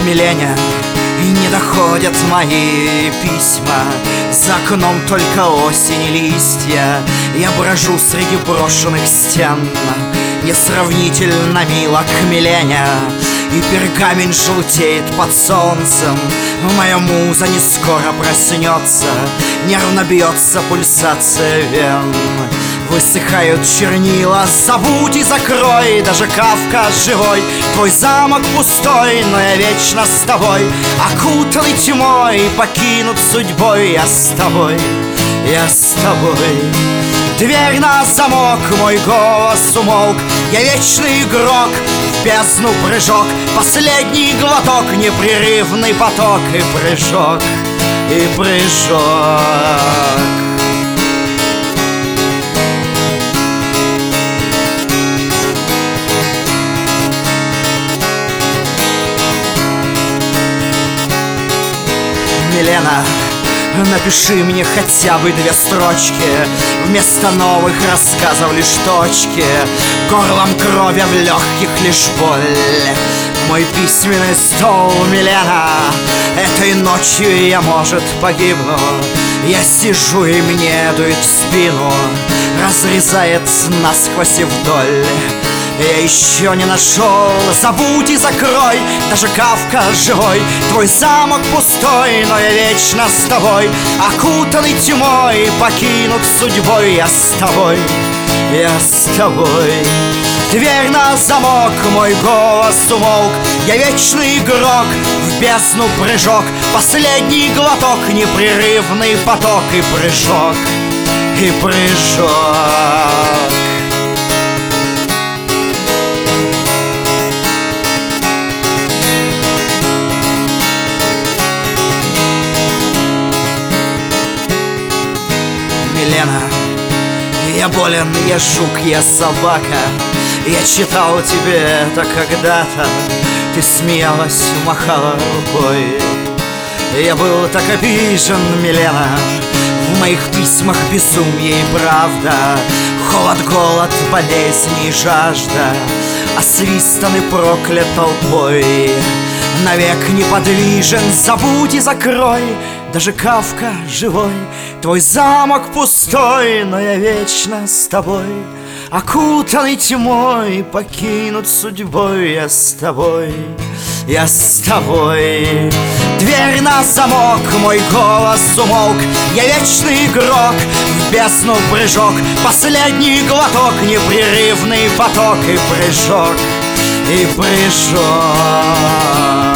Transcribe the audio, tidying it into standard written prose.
Миленя, и не доходят мои письма. За окном только осень и листья. Я брожу среди брошенных стен. Несравнительно мило к Миленя, и пергамент желтеет под солнцем. Моя муза не скоро проснется, нервно бьется пульсация вен. Высыхают чернила, забудь и закрой. Даже Кафка живой, твой замок пустой, но я вечно с тобой, окутанный тьмой, покинут судьбой. Я с тобой, я с тобой. Дверь на замок, мой голос умолк. Я вечный игрок, в бездну прыжок. Последний глоток, непрерывный поток. И прыжок, и прыжок. Милена, напиши мне хотя бы 2 строчки. Вместо новых рассказов лишь точки. Горлом крови, в легких лишь боль. Мой письменный стол, Милена. Этой ночью я, может, погибну. Я сижу, и мне дует в спину, разрезает насквозь и вдоль. Я еще не нашел, забудь и закрой. Даже Кафка живой, твой замок пустой, но я вечно с тобой, окутанный тьмой, покинут судьбой. Я с тобой, я с тобой. Дверь на замок, мой голос умолк. Я вечный игрок, в бездну прыжок. Последний глоток, непрерывный поток. И прыжок, и прыжок. Милена, я болен, я жук, я собака. Я читал тебе это когда-то. Ты смеялась, махала рукой. Я был так обижен, Милена. В моих письмах безумие и правда. Холод, голод, болезнь и жажда, освистан и проклят толпой. Навек неподвижен, забудь и закрой. Даже Кафка живой, твой замок пустой, но я вечно с тобой, окутанный тьмой, покинут судьбой. Я с тобой, я с тобой. Дверь на замок, мой голос умолк. Я вечный игрок, в бездну прыжок. Последний глоток, непрерывный поток. И прыжок, и прыжок.